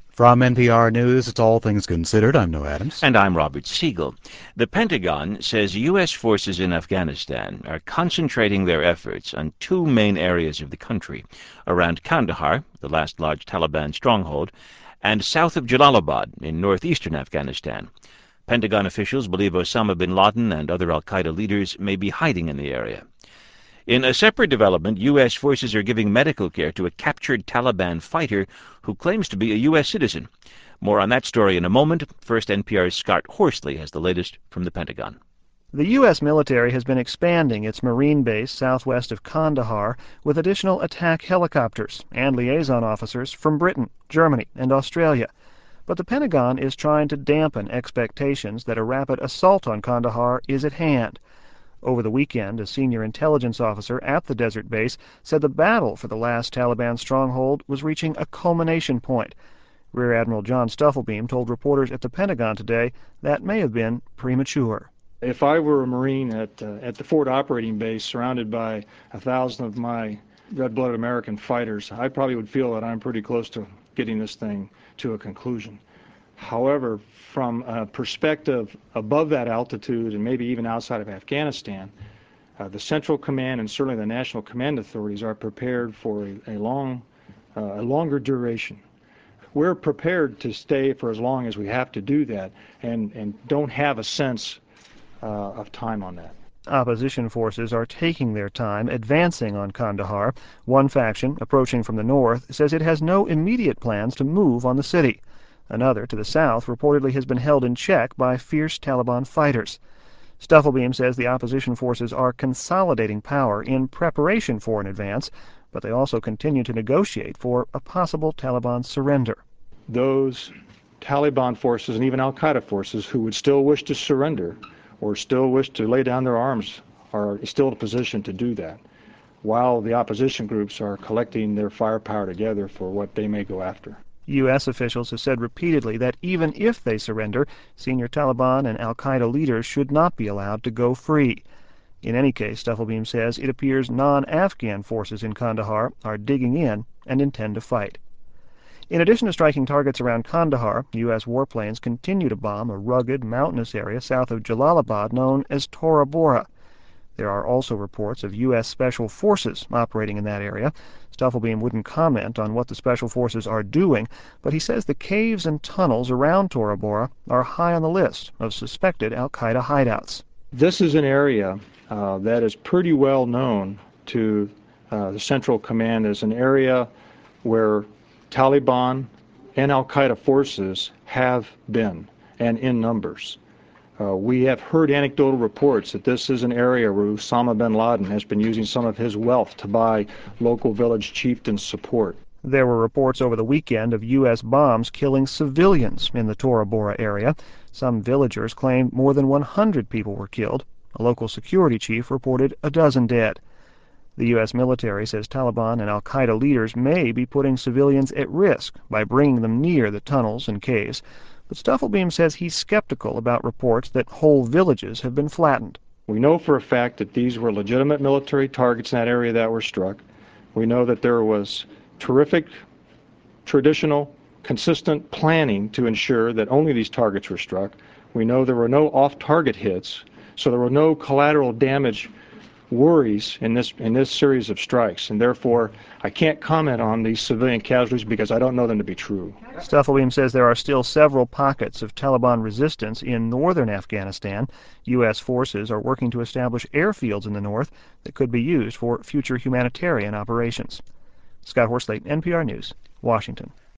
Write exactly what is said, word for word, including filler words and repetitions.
From N P R News, it's All Things Considered. I'm Noah Adams. And I'm Robert Siegel. The Pentagon says U S forces in Afghanistan are concentrating their efforts on two main areas of the country, around Kandahar, the last large Taliban stronghold, and south of Jalalabad in northeastern Afghanistan. Pentagon officials believe Osama bin Laden and other al-Qaeda leaders may be hiding in the area. In a separate development, U S forces are giving medical care to a captured Taliban fighter who claims to be a U S citizen. More on that story in a moment. First, N P R's Scott Horsley has the latest from the Pentagon. The U S military has been expanding its Marine base southwest of Kandahar with additional attack helicopters and liaison officers from Britain, Germany, and Australia. But the Pentagon is trying to dampen expectations that a rapid assault on Kandahar is at hand. Over the weekend, a senior intelligence officer at the desert base said the battle for the last Taliban stronghold was reaching a culmination point. Rear Admiral John Stufflebeam told reporters at the Pentagon today that may have been premature. If I were a Marine at uh, at the Ford operating base surrounded by a thousand of my red-blooded American fighters, I probably would feel that I'm pretty close to getting this thing to a conclusion. However, from a perspective above that altitude and maybe even outside of Afghanistan, uh, the Central Command and certainly the National Command Authorities are prepared for a, a long, uh, a longer duration. We're prepared to stay for as long as we have to do that, and, and don't have a sense uh, of time on that. Opposition forces are taking their time advancing on Kandahar. One faction, approaching from the north, says it has no immediate plans to move on the city. Another, to the south, reportedly has been held in check by fierce Taliban fighters. Stufflebeam says the opposition forces are consolidating power in preparation for an advance, but they also continue to negotiate for a possible Taliban surrender. Those Taliban forces and even al-Qaeda forces who would still wish to surrender or still wish to lay down their arms are still in a position to do that, while the opposition groups are collecting their firepower together for what they may go after. U S officials have said repeatedly that even if they surrender, senior Taliban and al-Qaeda leaders should not be allowed to go free. In any case, Stufflebeam says it appears non-Afghan forces in Kandahar are digging in and intend to fight. In addition to striking targets around Kandahar, U S warplanes continue to bomb a rugged, mountainous area south of Jalalabad known as Tora Bora. There are also reports of U S Special Forces operating in that area. Stufflebeam wouldn't comment on what the Special Forces are doing, but he says the caves and tunnels around Tora Bora are high on the list of suspected al-Qaeda hideouts. This is an area uh, that is pretty well known to uh, the Central Command as an area where Taliban and al-Qaeda forces have been, and in numbers. Uh, we have heard anecdotal reports that this is an area where Osama bin Laden has been using some of his wealth to buy local village chieftains' support. There were reports over the weekend of U S bombs killing civilians in the Tora Bora area. Some villagers claimed more than one hundred people were killed. A local security chief reported a dozen dead. The U S military says Taliban and al-Qaeda leaders may be putting civilians at risk by bringing them near the tunnels and caves. But Stufflebeam says he's skeptical about reports that whole villages have been flattened. We know for a fact that these were legitimate military targets in that area that were struck. We know that there was terrific, traditional, consistent planning to ensure that only these targets were struck. We know there were no off-target hits, so there were no collateral damage worries in this in this series of strikes, and therefore I can't comment on these civilian casualties because I don't know them to be true. Stufflebeam says there are still several pockets of Taliban resistance in northern Afghanistan. U S forces are working to establish airfields in the north that could be used for future humanitarian operations. Scott Horsley, N P R News, Washington.